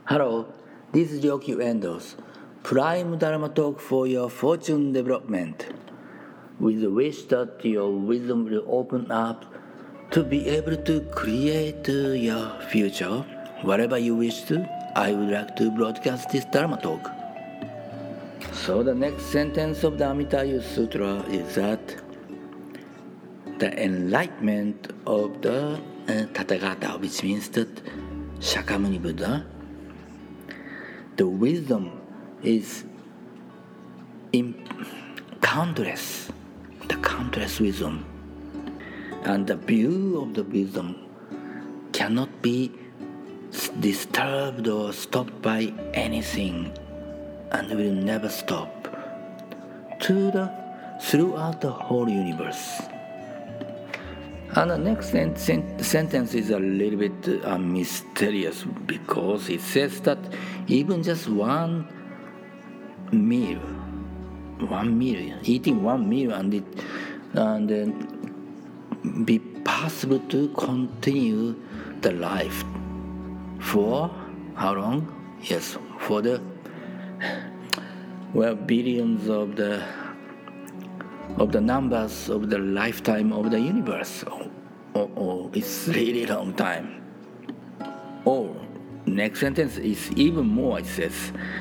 Hello, this is Yoki Endos, Prime Dharma Talk for your fortune development, with the wish that your wisdom will open up to be able to create your future. Whatever you wish to, I would like to broadcast this Dharma Talk. So the next sentence of the Amitabha Sutra is that the enlightenment of the Tathagata, which means that Shakyamuni Buddha, the wisdom is countless, the countless wisdom. And the view of the wisdom cannot be disturbed or stopped by anything and will never stop throughout the whole universe. And the next sentence is a little bit mysterious because it says that even just one meal, eating one meal and be possible to continue the life for how long? Yes, for the billions of the numbers of the lifetime of the universe. It's really long time. Next sentence is even more. It says,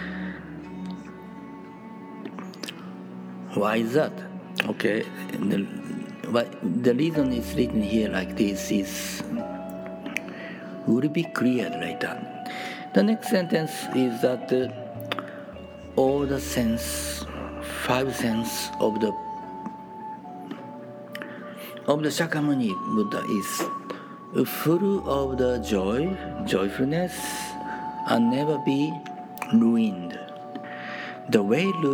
why is that? Okay, the reason it's written here like this will be clear later. The next sentence is that all the five sense of the Shakyamuni Buddha is full of the joyfulness, and never be ruined. The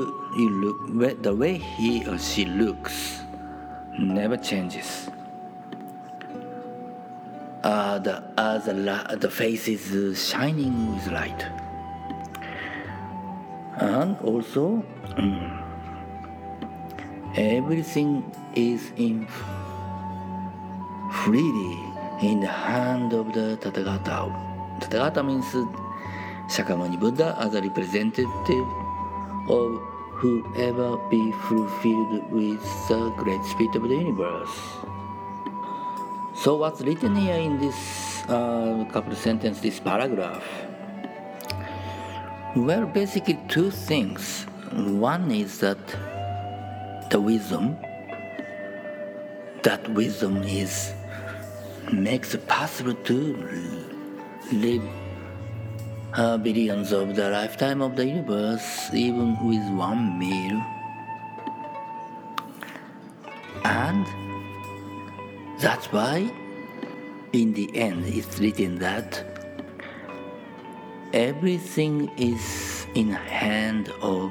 way he or she looks never changes. The face is shining with light, and also everything is freely in the hand of the Tathagata. Tathagata means Shakyamuni Buddha as a representative of whoever be fulfilled with the great spirit of the universe. So what's written here in this couple of sentences, this paragraph? Well, basically two things. One is that the wisdom makes it possible to live billions of the lifetime of the universe even with one meal. And that's why in the end it's written that everything is in hand of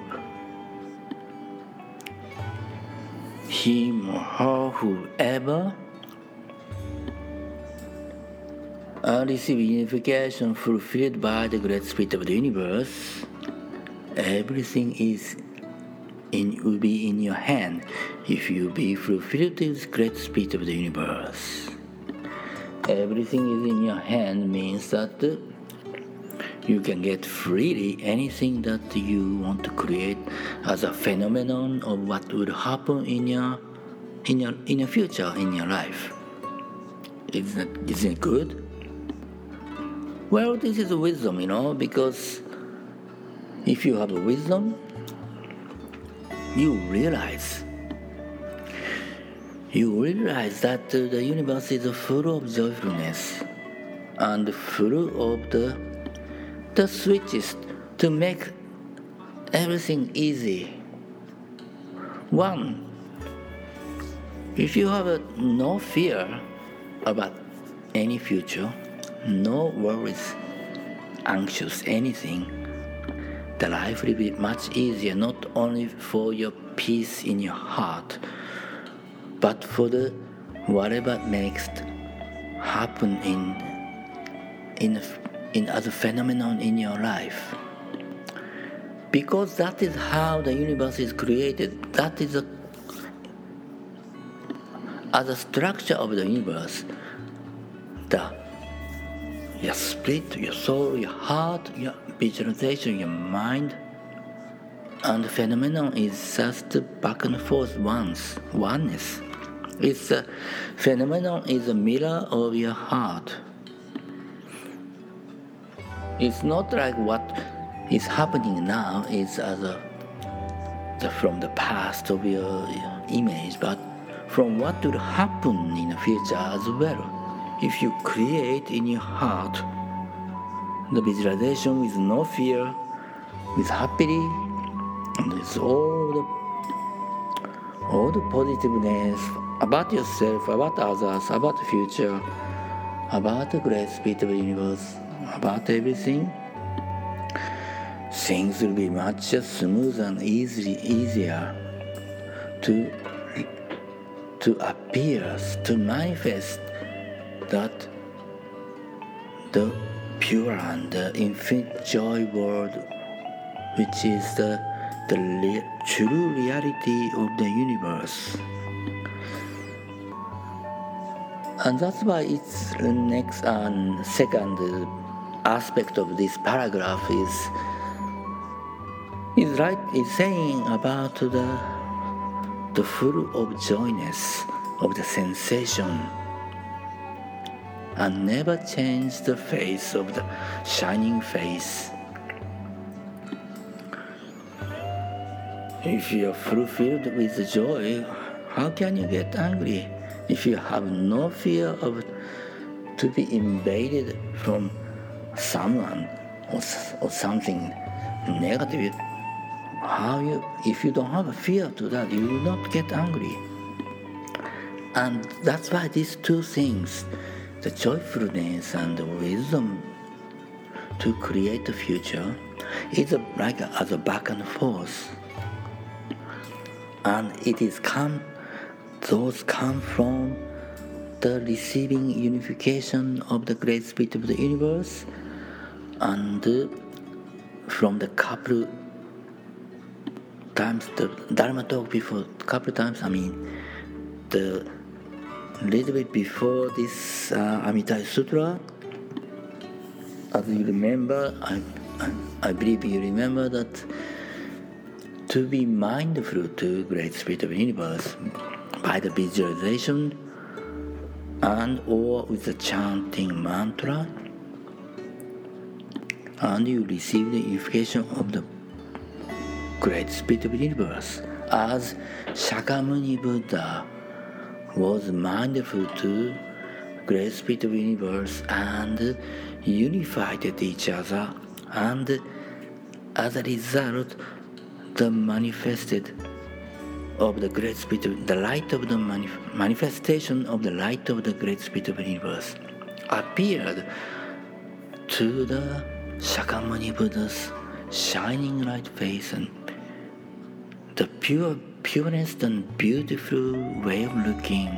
him or her, whoever receive unification fulfilled by the great spirit of the universe. Everything will be in your hand if you be fulfilled with the great spirit of the universe. Everything is in your hand means that you can get freely anything that you want to create as a phenomenon of what would happen in your future, in your life. Isn't it good? Well, this is wisdom, because if you have wisdom, you realize that the universe is full of joyfulness and full of the switches to make everything easy. One, if you have no fear about any future, no worries, anxious, anything, the life will be much easier, not only for your peace in your heart, but for the whatever next happen in as a phenomenon in your life. Because that is how the universe is created. That is as a structure of the universe. your spirit, your soul, your heart, your visualization, your mind. And the phenomenon is just back and forth oneness. It's a phenomenon is a mirror of your heart. It's not like what is happening now is from the past of your image, but from what will happen in the future as well. If you create in your heart the visualization with no fear, with happily, and with all the positiveness about yourself, about others, about the future, about the great spirit of the universe, about everything, things will be much smoother and easier to appear, to manifest that the pure and the infinite joy world, which is the true reality of the universe. And that's why its next and second aspect of this paragraph is saying about the full of joyness of the sensation, and never change the face of the shining face. If you are fulfilled with joy, how can you get angry? If you have no fear of to be invaded from someone or something negative, if you don't have a fear to that, you will not get angry. And that's why these two things, the joyfulness and the wisdom to create the future, is as a back and forth. And those come from the receiving unification of the great spirit of the universe, and from the couple times the Dharma talk before, couple times, the little bit before this Amitabha Sutra, as you remember, I believe you remember that to be mindful to great spirit of the universe by the visualization and or with the chanting mantra, and you receive the unification of the great spirit of the universe, as Shakyamuni Buddha was mindful to great spirit of the universe and unified each other, and as a result the manifested of the great spirit, the light of the manifestation of the light of the great spirit of the universe appeared to the Shakyamuni Buddha's shining light face, and the pureness and beautiful way of looking,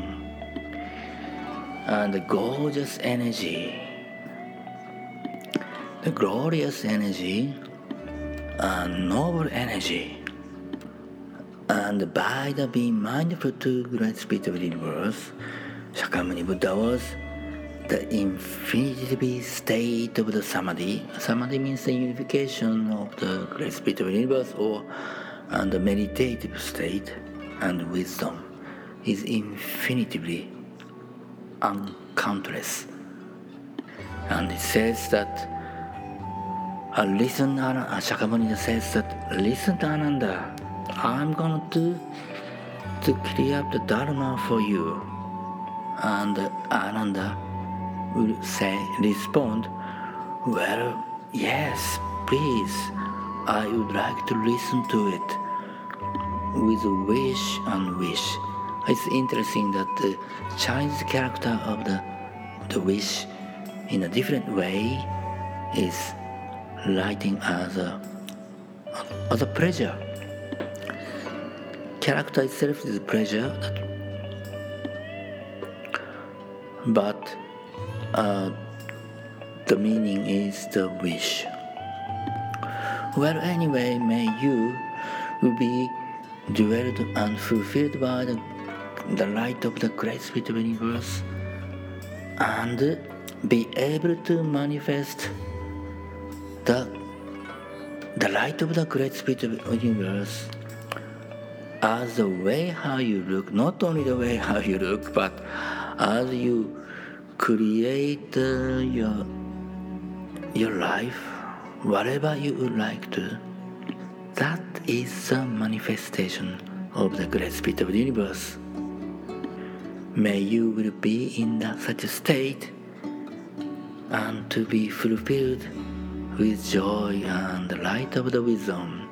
and the gorgeous energy, the glorious energy, and noble energy. And by the being mindful to great spirit of the universe, Shakyamuni Buddha was the infinity state of the samadhi. Samadhi means the unification of the great spirit of the universe, and the meditative state, and wisdom is infinitely uncountless. And it says that Shakyamuni says that, listen to Ananda, I'm going to clear up the Dharma for you. And Ananda will respond, well, yes, please, I would like to listen to it with a wish and wish. It's interesting that the Chinese character of the wish in a different way is writing as a pleasure. Character itself is a pleasure, but the meaning is the wish. Well, anyway, may you be dwelled and fulfilled by the light of the great spirit of the universe, and be able to manifest the light of the great spirit of the universe as the way how you look, not only the way how you look, but as you create your life, whatever you would like to. That is the manifestation of the great spirit of the universe. May you will be in such a state and to be fulfilled with joy and the light of the wisdom.